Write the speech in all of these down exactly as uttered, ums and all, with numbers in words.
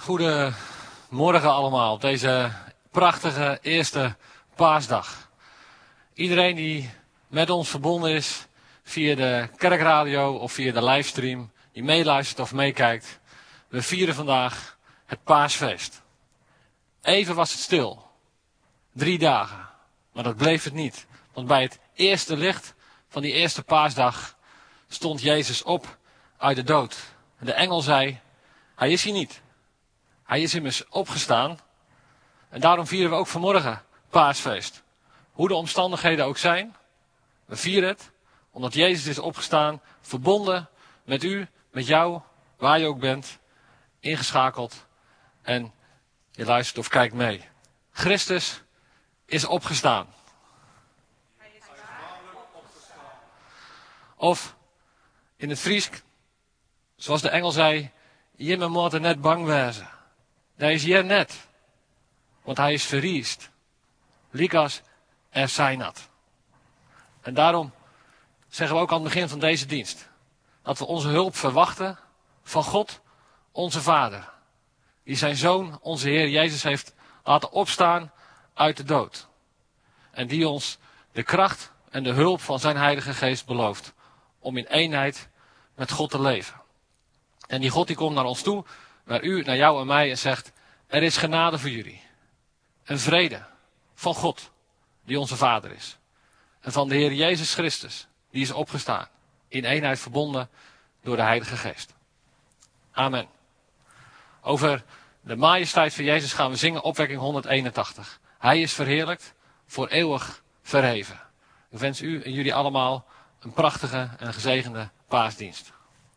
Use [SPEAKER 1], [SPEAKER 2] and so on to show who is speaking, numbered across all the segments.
[SPEAKER 1] Goedemorgen allemaal op deze prachtige eerste paasdag. Iedereen die met ons verbonden is via de kerkradio of via de livestream, die meeluistert of meekijkt. We vieren vandaag het paasfeest. Even was het stil. Drie dagen. Maar dat bleef het niet. Want bij het eerste licht van die eerste paasdag stond Jezus op uit de dood. En de engel zei, hij is hier niet. Hij is immers opgestaan. En daarom vieren we ook vanmorgen paasfeest. Hoe de omstandigheden ook zijn. We vieren het omdat Jezus is opgestaan. Verbonden met u, met jou, waar je ook bent. Ingeschakeld. En je luistert of kijkt mee. Christus is opgestaan.
[SPEAKER 2] Hij is waarlijk opgestaan.
[SPEAKER 1] Of in het Fries, zoals de engel zei, je moet er net bang wezen. Hij is hier net. Want hij is verriest. Likas er zijn dat. En daarom zeggen we ook aan het begin van deze dienst. Dat we onze hulp verwachten van God, onze Vader. Die zijn Zoon, onze Heer Jezus, heeft laten opstaan uit de dood. En die ons de kracht en de hulp van zijn Heilige Geest belooft. Om in eenheid met God te leven. En die God die komt naar ons toe, naar u, naar jou en mij en zegt, er is genade voor jullie. En vrede van God, die onze Vader is. En van de Heer Jezus Christus, die is opgestaan. In eenheid verbonden door de Heilige Geest. Amen. Over de majesteit van Jezus gaan we zingen opwekking honderdeenentachtig. Hij is verheerlijkt, voor eeuwig verheven. Ik wens u en jullie allemaal een prachtige en gezegende paasdienst.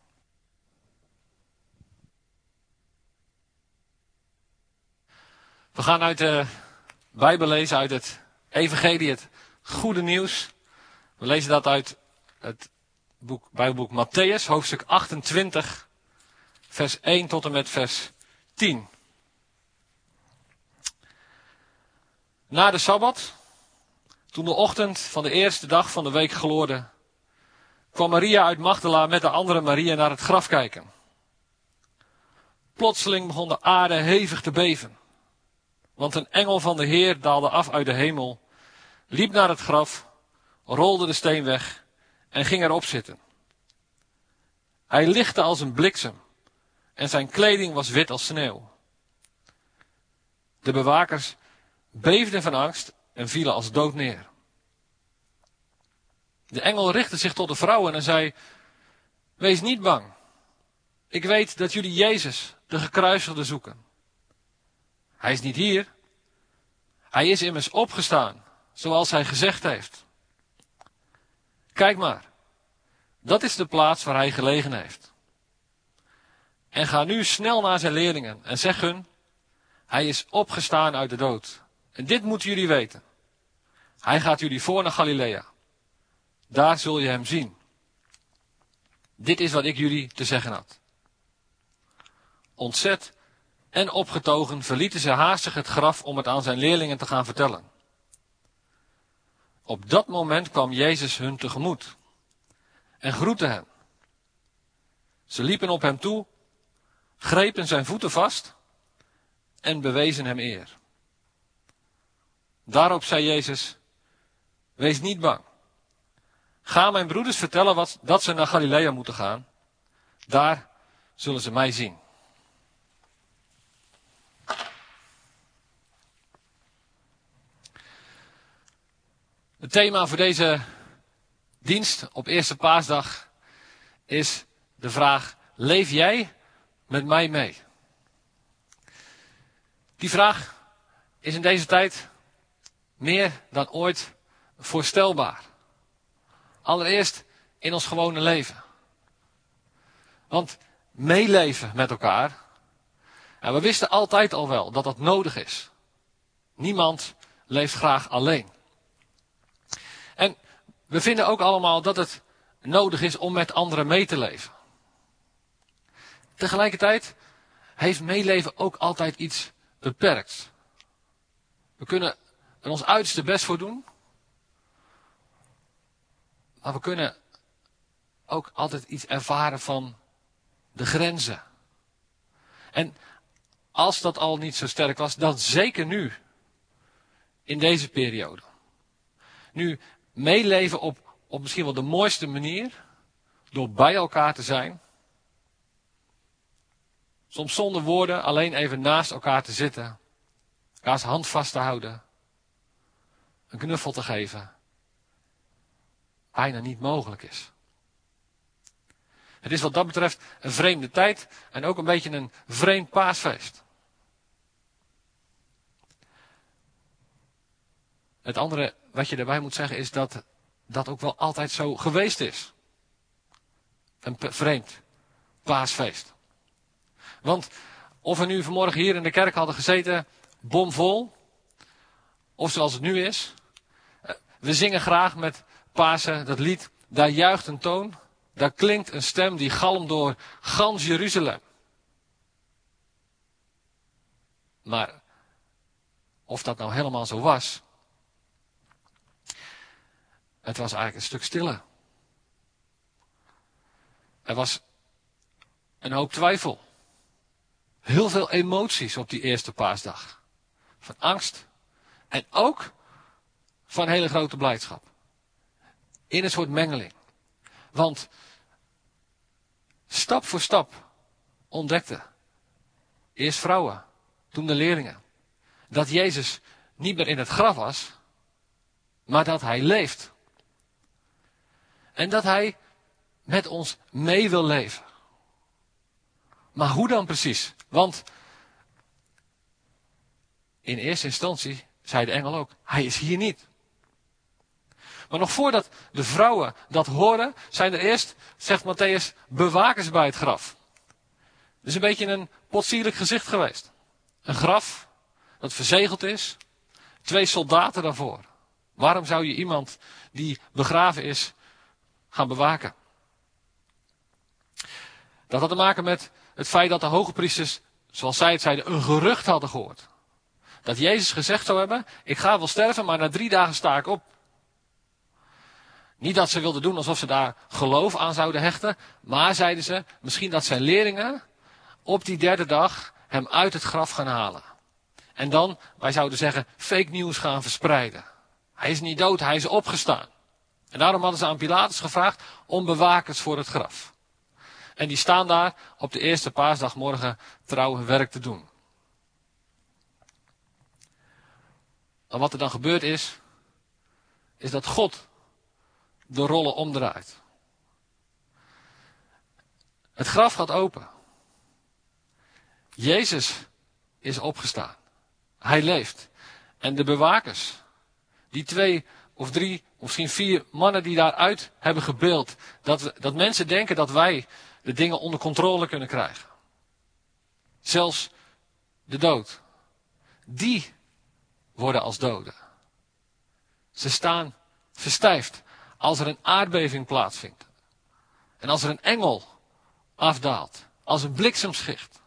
[SPEAKER 1] We gaan uit de Bijbel lezen, uit het Evangelie, het goede nieuws. We lezen dat uit het boek, Bijbelboek Matthäus, hoofdstuk achtentwintig, vers één tot en met vers tien. Na de Sabbat, toen de ochtend van de eerste dag van de week gloorde, kwam Maria uit Magdala met de andere Maria naar het graf kijken. Plotseling begon de aarde hevig te beven. Want een engel van de Heer daalde af uit de hemel, liep naar het graf, rolde de steen weg en ging erop zitten. Hij lichtte als een bliksem en zijn kleding was wit als sneeuw. De bewakers beefden van angst en vielen als dood neer. De engel richtte zich tot de vrouwen en zei, wees niet bang. Ik weet dat jullie Jezus, de gekruisigde, zoeken. Hij is niet hier. Hij is immers opgestaan, zoals hij gezegd heeft. Kijk maar, dat is de plaats waar hij gelegen heeft. En ga nu snel naar zijn leerlingen en zeg hun, hij is opgestaan uit de dood. En dit moeten jullie weten. Hij gaat jullie voor naar Galilea. Daar zul je hem zien. Dit is wat ik jullie te zeggen had. Ontzet en opgetogen verlieten ze haastig het graf om het aan zijn leerlingen te gaan vertellen. Op dat moment kwam Jezus hun tegemoet en groette hen. Ze liepen op hem toe, grepen zijn voeten vast en bewezen hem eer. Daarop zei Jezus, wees niet bang. Ga mijn broeders vertellen wat, dat ze naar Galilea moeten gaan. Daar zullen ze mij zien. Het thema voor deze dienst op eerste paasdag is de vraag, leef jij met mij mee? Die vraag is in deze tijd meer dan ooit voorstelbaar. Allereerst in ons gewone leven. Want meeleven met elkaar, en we wisten altijd al wel dat dat nodig is. Niemand leeft graag alleen. En we vinden ook allemaal dat het nodig is om met anderen mee te leven. Tegelijkertijd heeft meeleven ook altijd iets beperkt. We kunnen er ons uiterste best voor doen. Maar we kunnen ook altijd iets ervaren van de grenzen. En als dat al niet zo sterk was, dan zeker nu. In deze periode. Nu, meeleven op, op misschien wel de mooiste manier. Door bij elkaar te zijn. Soms zonder woorden, alleen even naast elkaar te zitten. Elkaars hand vast te houden. Een knuffel te geven. Bijna niet mogelijk is. Het is wat dat betreft een vreemde tijd. En ook een beetje een vreemd paasfeest. Het andere wat je daarbij moet zeggen is dat dat ook wel altijd zo geweest is. Een vreemd paasfeest. Want of we nu vanmorgen hier in de kerk hadden gezeten, bomvol, of zoals het nu is. We zingen graag met Pasen dat lied, daar juicht een toon, daar klinkt een stem die galmt door gans Jeruzalem. Maar of dat nou helemaal zo was, het was eigenlijk een stuk stiller. Er was een hoop twijfel. Heel veel emoties op die eerste paasdag. Van angst. En ook van hele grote blijdschap. In een soort mengeling. Want stap voor stap ontdekten. Eerst vrouwen. Toen de leerlingen. Dat Jezus niet meer in het graf was. Maar dat hij leeft. En dat hij met ons mee wil leven. Maar hoe dan precies? Want in eerste instantie zei de engel ook, hij is hier niet. Maar nog voordat de vrouwen dat horen, zijn er eerst, zegt Matthäus, bewakers bij het graf. Dus een beetje een potsierlijk gezicht geweest. Een graf dat verzegeld is. Twee soldaten daarvoor. Waarom zou je iemand die begraven is gaan bewaken? Dat had te maken met het feit dat de hoge priesters, zoals zij het zeiden, een gerucht hadden gehoord. Dat Jezus gezegd zou hebben, ik ga wel sterven, maar na drie dagen sta ik op. Niet dat ze wilden doen alsof ze daar geloof aan zouden hechten, maar zeiden ze, misschien dat zijn leerlingen op die derde dag hem uit het graf gaan halen. En dan, wij zouden zeggen, fake news gaan verspreiden. Hij is niet dood, hij is opgestaan. En daarom hadden ze aan Pilatus gevraagd om bewakers voor het graf. En die staan daar op de eerste paasdagmorgen trouw hun werk te doen. En wat er dan gebeurd is, is dat God de rollen omdraait. Het graf gaat open. Jezus is opgestaan. Hij leeft. En de bewakers, die twee of drie, of misschien vier mannen die daaruit hebben gebeeld, dat, we, dat mensen denken dat wij de dingen onder controle kunnen krijgen. Zelfs de dood. Die worden als doden. Ze staan verstijfd als er een aardbeving plaatsvindt. En als er een engel afdaalt. Als een bliksemschicht.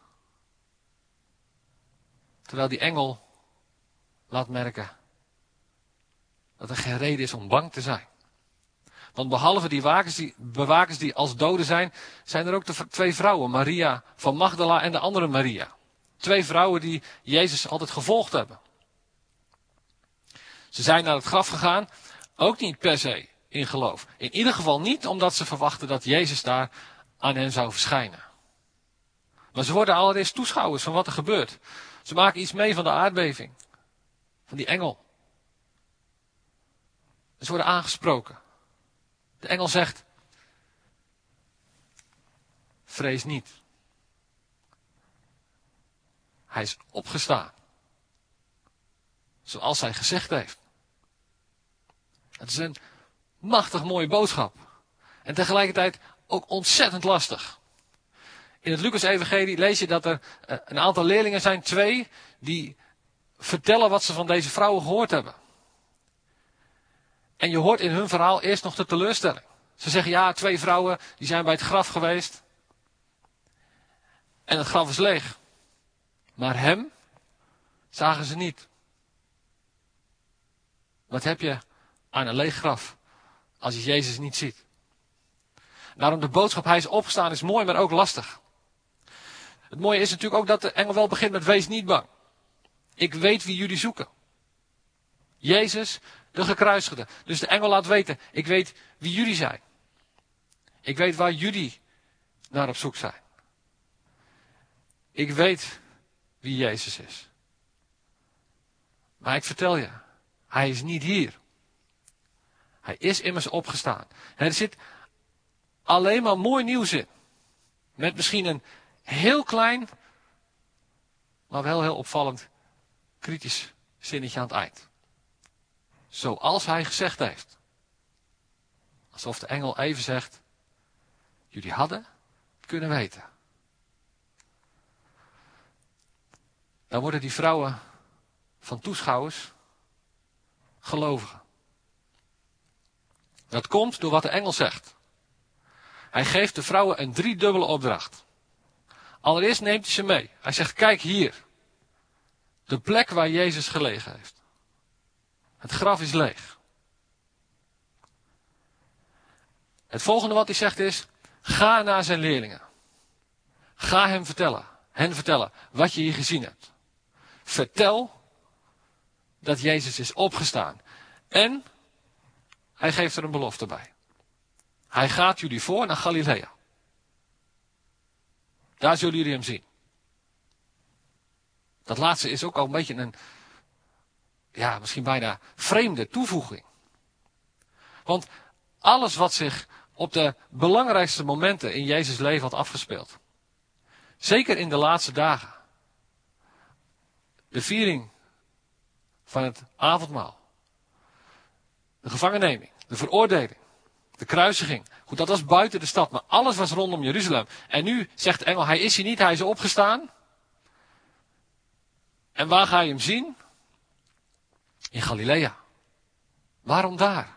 [SPEAKER 1] Terwijl die engel laat merken dat er geen reden is om bang te zijn. Want behalve die, wakers die bewakers die als doden zijn, zijn er ook de twee vrouwen. Maria van Magdala en de andere Maria. Twee vrouwen die Jezus altijd gevolgd hebben. Ze zijn naar het graf gegaan, ook niet per se in geloof. In ieder geval niet omdat ze verwachten dat Jezus daar aan hen zou verschijnen. Maar ze worden allereerst toeschouwers van wat er gebeurt. Ze maken iets mee van de aardbeving. Van die engel. Ze worden aangesproken. De engel zegt, vrees niet. Hij is opgestaan. Zoals hij gezegd heeft. Het is een machtig mooie boodschap. En tegelijkertijd ook ontzettend lastig. In het Lucas-evangelie lees je dat er een aantal leerlingen zijn, twee, die vertellen wat ze van deze vrouwen gehoord hebben. En je hoort in hun verhaal eerst nog de teleurstelling. Ze zeggen, ja, twee vrouwen die zijn bij het graf geweest. En het graf is leeg. Maar hem zagen ze niet. Wat heb je aan een leeg graf als je Jezus niet ziet? Daarom de boodschap, hij is opgestaan, is mooi, maar ook lastig. Het mooie is natuurlijk ook dat de engel wel begint met wees niet bang. Ik weet wie jullie zoeken. Jezus, de gekruisigde. Dus de engel laat weten, ik weet wie jullie zijn. Ik weet waar jullie naar op zoek zijn. Ik weet wie Jezus is. Maar ik vertel je, hij is niet hier. Hij is immers opgestaan. Er zit alleen maar mooi nieuws in. Met misschien een heel klein, maar wel heel opvallend, kritisch zinnetje aan het eind. Zoals hij gezegd heeft. Alsof de engel even zegt, jullie hadden het kunnen weten. Dan worden die vrouwen van toeschouwers gelovigen. Dat komt door wat de engel zegt. Hij geeft de vrouwen een driedubbele opdracht. Allereerst neemt hij ze mee. Hij zegt, kijk hier. De plek waar Jezus gelegen heeft. Het graf is leeg. Het volgende wat hij zegt is, ga naar zijn leerlingen. Ga hem vertellen, hen vertellen wat je hier gezien hebt. Vertel dat Jezus is opgestaan. En hij geeft er een belofte bij. Hij gaat jullie voor naar Galilea. Daar zullen jullie hem zien. Dat laatste is ook al een beetje een, ja, misschien bijna vreemde toevoeging. Want alles wat zich op de belangrijkste momenten in Jezus' leven had afgespeeld. Zeker in de laatste dagen. De viering van het avondmaal. De gevangenneming. De veroordeling. De kruisiging. Goed, dat was buiten de stad. Maar alles was rondom Jeruzalem. En nu zegt de engel, hij is hier niet, hij is opgestaan. En waar ga je hem zien? In Galilea. Waarom daar?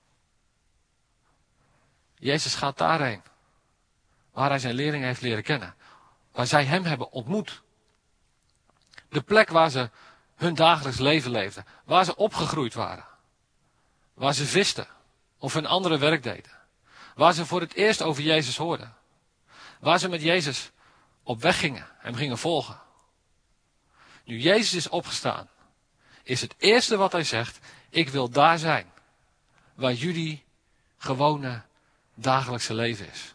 [SPEAKER 1] Jezus gaat daarheen. Waar hij zijn leerlingen heeft leren kennen. Waar zij hem hebben ontmoet. De plek waar ze hun dagelijks leven leefden. Waar ze opgegroeid waren. Waar ze visten. Of hun andere werk deden. Waar ze voor het eerst over Jezus hoorden. Waar ze met Jezus op weg gingen. Hem gingen volgen. Nu Jezus is opgestaan. Is het eerste wat hij zegt. Ik wil daar zijn. Waar jullie gewone dagelijkse leven is.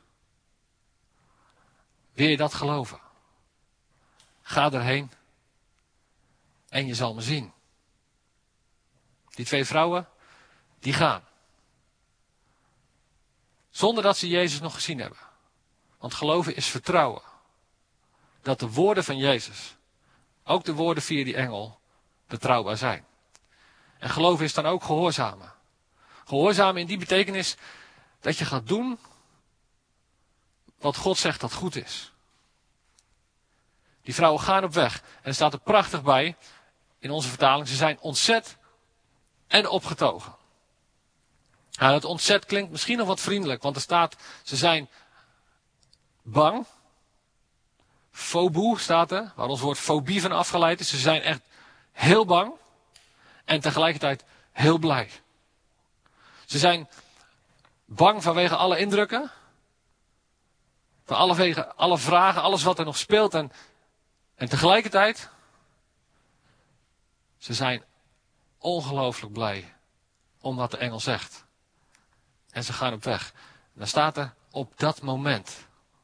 [SPEAKER 1] Wil je dat geloven? Ga erheen. En je zal me zien. Die twee vrouwen. Die gaan. Zonder dat ze Jezus nog gezien hebben. Want geloven is vertrouwen. Dat de woorden van Jezus. Ook de woorden via die engel. Betrouwbaar zijn. En geloven is dan ook gehoorzamen. Gehoorzamen in die betekenis. Dat je gaat doen. Wat God zegt dat goed is. Die vrouwen gaan op weg. En er staat er prachtig bij. In onze vertaling. Ze zijn ontzet. En opgetogen. Nou, het ontzet klinkt misschien nog wat vriendelijk. Want er staat. Ze zijn bang. Foboe staat er. Waar ons woord fobie van afgeleid is. Ze zijn echt heel bang. En tegelijkertijd heel blij. Ze zijn bang vanwege alle indrukken. Van alle, wegen, alle vragen, alles wat er nog speelt. En, en tegelijkertijd. Ze zijn ongelooflijk blij. Om wat de engel zegt. En ze gaan op weg. En dan staat er op dat moment.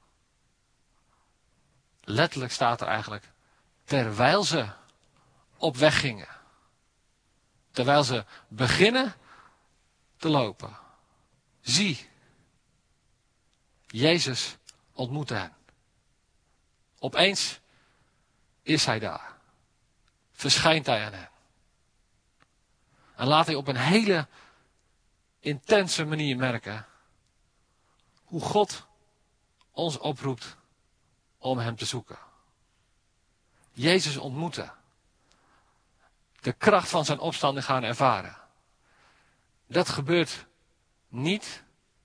[SPEAKER 1] Letterlijk staat er eigenlijk. Terwijl ze op weg gingen. Terwijl ze beginnen te lopen. Zie. Jezus ontmoette hen. Opeens is hij daar. Verschijnt hij aan hen. En laat hij op een hele intense manier merken. Hoe God ons oproept om hem te zoeken. Jezus ontmoeten. De kracht van zijn opstanding gaan ervaren. Dat gebeurt niet.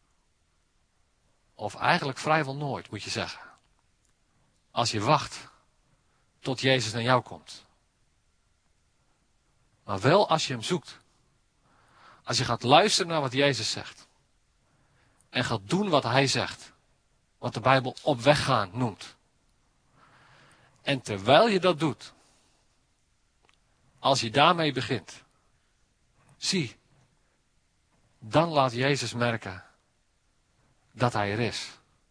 [SPEAKER 1] Of eigenlijk vrijwel nooit, moet je zeggen. Als je wacht tot Jezus naar jou komt. Maar wel als je hem zoekt. Als je gaat luisteren naar wat Jezus zegt. En gaat doen wat hij zegt. Wat de Bijbel op weg gaan noemt. En terwijl je dat doet, als je daarmee begint, zie, dan laat Jezus merken dat hij er is.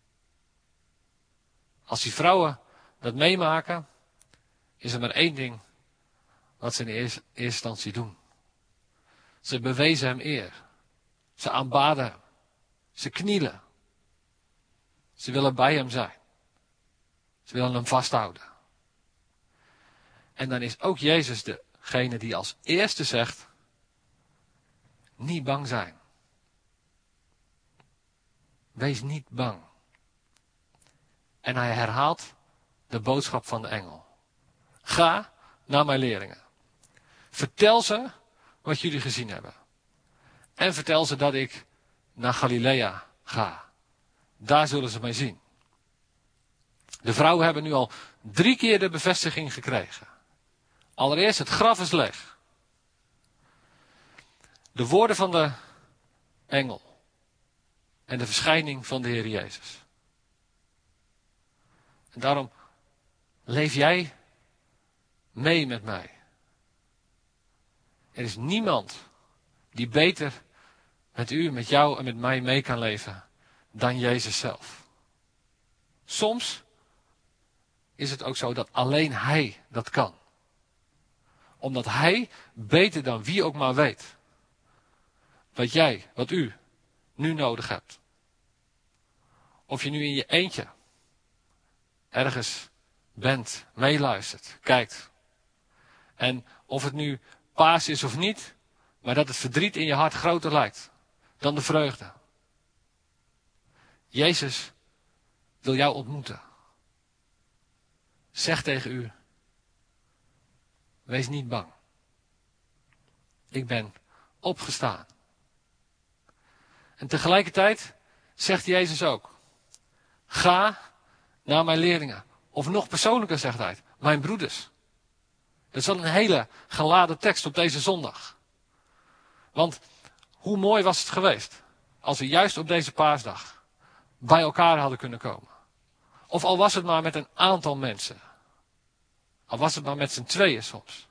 [SPEAKER 1] Als die vrouwen dat meemaken, is er maar één ding wat ze in eerste instantie doen. Ze bewezen hem eer. Ze aanbaden hem. Ze knielen. Ze willen bij hem zijn. Ze willen hem vasthouden. En dan is ook Jezus degene die als eerste zegt, niet bang zijn. Wees niet bang. En hij herhaalt de boodschap van de engel. Ga naar mijn leerlingen. Vertel ze wat jullie gezien hebben. En vertel ze dat ik naar Galilea ga. Daar zullen ze mij zien. De vrouwen hebben nu al drie keer de bevestiging gekregen. Allereerst, het graf is leeg. De woorden van de engel. En de verschijning van de Heer Jezus. En daarom leef jij mee met mij. Er is niemand die beter met u, met jou en met mij mee kan leven dan Jezus zelf. Soms is het ook zo dat alleen Hij dat kan. Omdat Hij beter dan wie ook maar weet wat jij, wat u nu nodig hebt. Of je nu in je eentje ergens bent, meeluistert, kijkt. En of het nu paas is of niet, maar dat het verdriet in je hart groter lijkt dan de vreugde. Jezus wil jou ontmoeten. Zeg tegen u, wees niet bang. Ik ben opgestaan. En tegelijkertijd zegt Jezus ook, ga naar mijn leerlingen. Of nog persoonlijker zegt hij, mijn broeders. Dat is wel een hele geladen tekst op deze zondag. Want hoe mooi was het geweest als we juist op deze paasdag bij elkaar hadden kunnen komen. Of al was het maar met een aantal mensen. Al was het maar met z'n tweeën soms.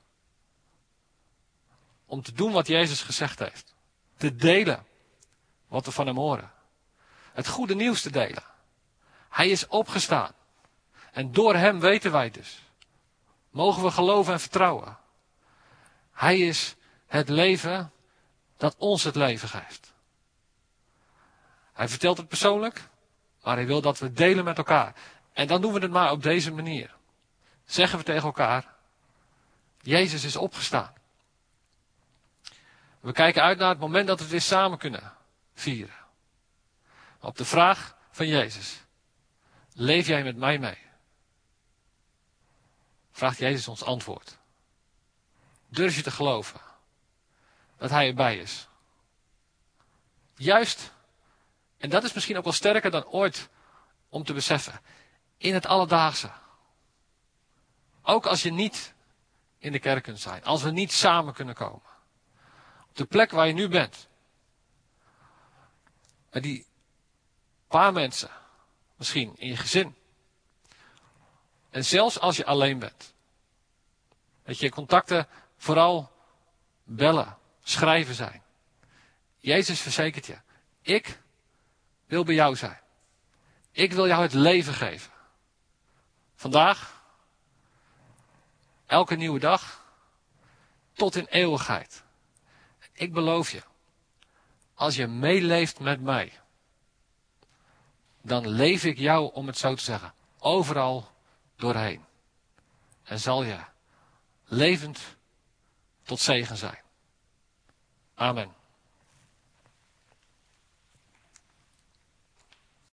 [SPEAKER 1] Om te doen wat Jezus gezegd heeft. Te delen wat we van hem horen. Het goede nieuws te delen. Hij is opgestaan. En door hem weten wij dus. Mogen we geloven en vertrouwen. Hij is het leven dat ons het leven geeft. Hij vertelt het persoonlijk, maar hij wil dat we delen met elkaar. En dan doen we het maar op deze manier. Zeggen we tegen elkaar, Jezus is opgestaan. We kijken uit naar het moment dat we het weer samen kunnen vieren. Op de vraag van Jezus, leef jij met mij mee? Vraagt Jezus ons antwoord. Durf je te geloven dat hij erbij is? Juist, en dat is misschien ook wel sterker dan ooit om te beseffen, in het alledaagse. Ook als je niet in de kerk kunt zijn, als we niet samen kunnen komen. Op de plek waar je nu bent. Met die paar mensen, misschien in je gezin. En zelfs als je alleen bent. Dat je contacten vooral bellen, schrijven zijn. Jezus verzekert je, ik wil bij jou zijn. Ik wil jou het leven geven. Vandaag, elke nieuwe dag, tot in eeuwigheid. Ik beloof je, als je meeleeft met mij, dan leef ik jou, om het zo te zeggen, overal doorheen. En zal je levend tot zegen zijn. Amen.